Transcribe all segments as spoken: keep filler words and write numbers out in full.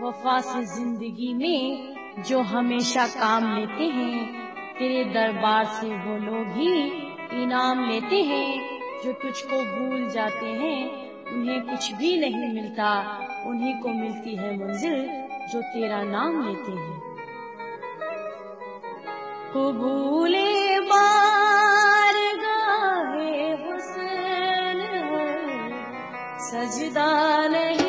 वफा से जिंदगी में जो हमेशा काम लेते हैं, तेरे दरबार से वो लोग ही इनाम लेते हैं। जो तुझको भूल जाते हैं उन्हें कुछ भी नहीं मिलता, उन्हीं को मिलती है मंजिल जो तेरा नाम लेते हैं। कबूले बारगाहे हुस्न सजदा नहीं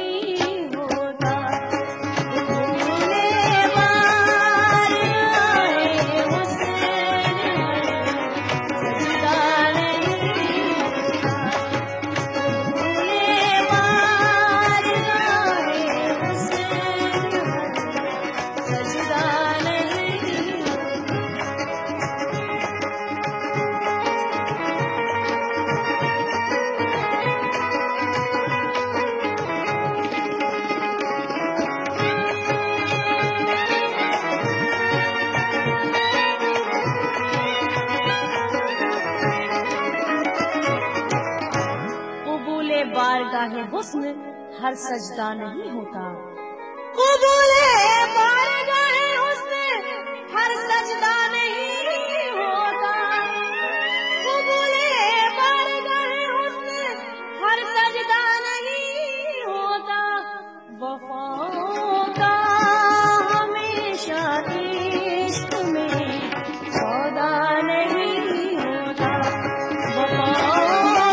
बारगाहे हुस्न हर सजदा नहीं होता। कबूले बारगाहे हुस्न हर सजदा नहीं होता। कबूले बारगाहे हुस्न हर सजदा नहीं होता। वफाओं का हमेशा इश्क में सौदा नहीं होता। वफाओं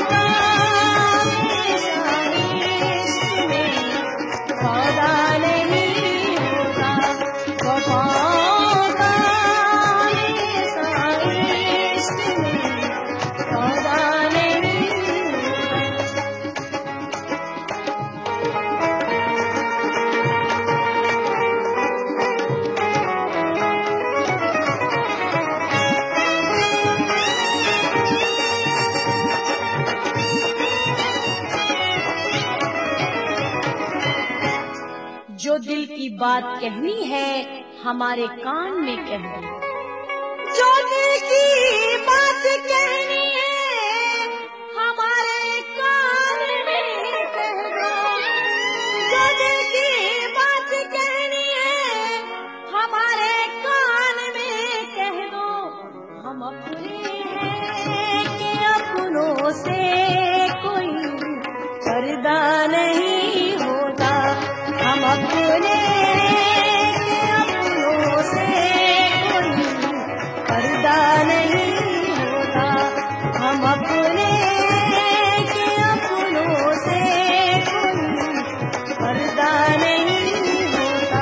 जो दिल की बात कहनी है हमारे कान में कह दो। जो दिल की बात कहनी है हमारे कान में कह दो। जो दिल की बात कहनी है हमारे कान में कह दो। हम अपने हैं कि अपनों से कोई पर्दा नहीं होता। हम अपने के अपनों से कोई पर्दा नहीं होता। हम अपने के अपनों से कोई पर्दा नहीं होता।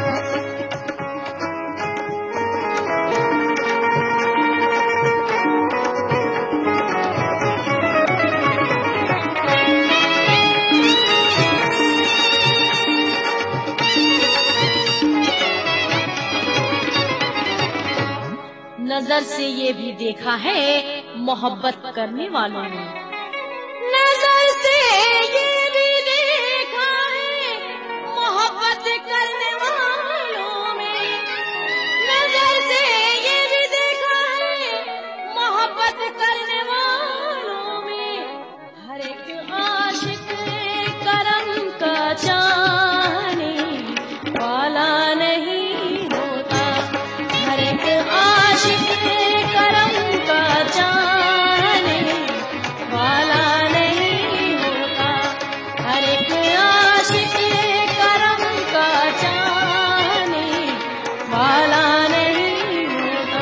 नजर से ये भी देखा है मोहब्बत करने वालों ने। नजर से ये भी देखा है मोहब्बत करने वालों में। नजर से ये भी देखा है मोहब्बत करने वालों में। हर एक आशिक करम का चाहने वाला नहीं होता। हर एक आशिक करम का चाहने वाला नहीं होता। हर एक आशिक करम का चाहने वाला नहीं होता।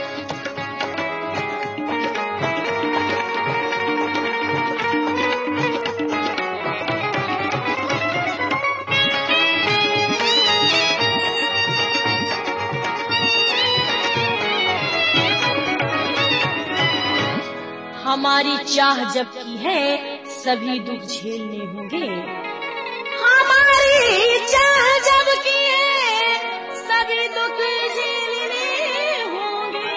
हमारी चाह जब की है सभी दुख झेलने होंगे। हमारी चाह जब की है सभी दुख झेलने होंगे।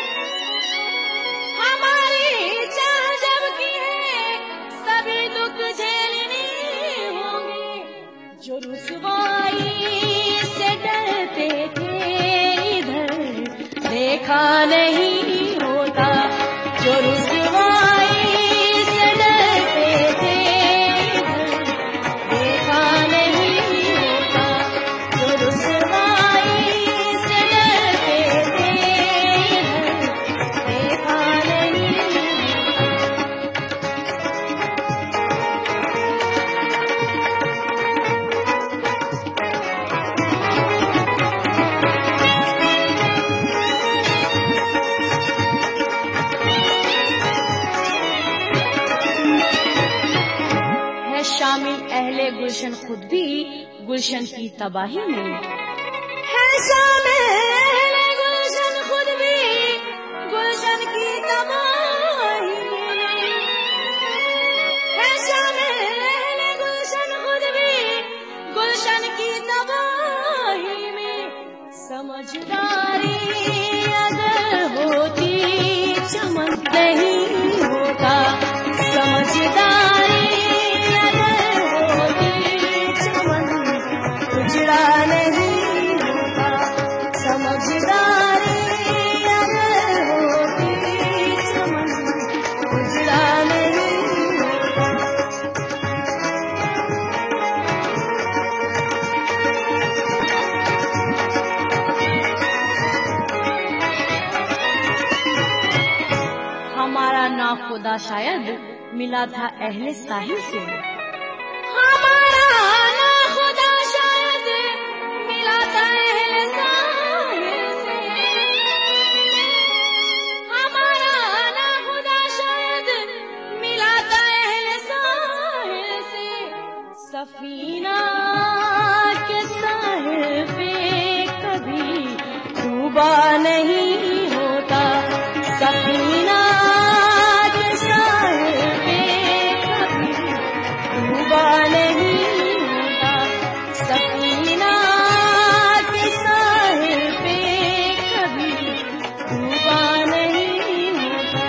हमारी चाह जब की है सभी दुख झेलने होंगे। जो रुसवाई से डरते थे इधर देखा नहीं होता। जो रुसवाई से डरते थे इधर देखा नहीं होता। जो गुलशन खुद भी गुलशन की तबाही में। है शामिल गुलशन खुद भी गुलशन की तबाही में। है शामिल गुलशन खुद भी गुलशन की तबाही में। समझदारी अगर होती चमन नहीं होता। समझदारी अगर होती चमन उजड़ा नहीं होता। समझदारी अगर होती चमन उजड़ा नहीं होता। हमारा ना खुदा शायद मिला था अहले साहिल से। हमारा ना खुदा शायद मिला था अहले साहिल से। हमारा ना खुदा शायद मिला था अहले साहिल से। सफीना के साहिल पे कभी डूबा नहीं होता। सफीना के साहिल पे कभी डूबा नहीं होता। सफीना के साहिल पे कभी डूबा नहीं होता।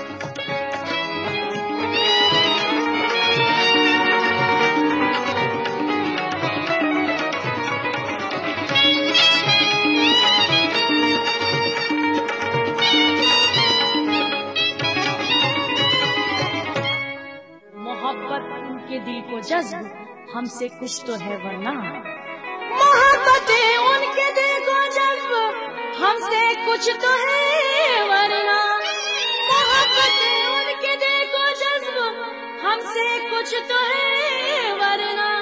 मोहब्बत उनके दिल को जज्ब हमसे कुछ तो है वरना। मोहब्बत उनके दिल को जज्ब हमसे कुछ तो है वरना। मोहब्बत उनके दिल को जज्ब हमसे कुछ तो है वरना।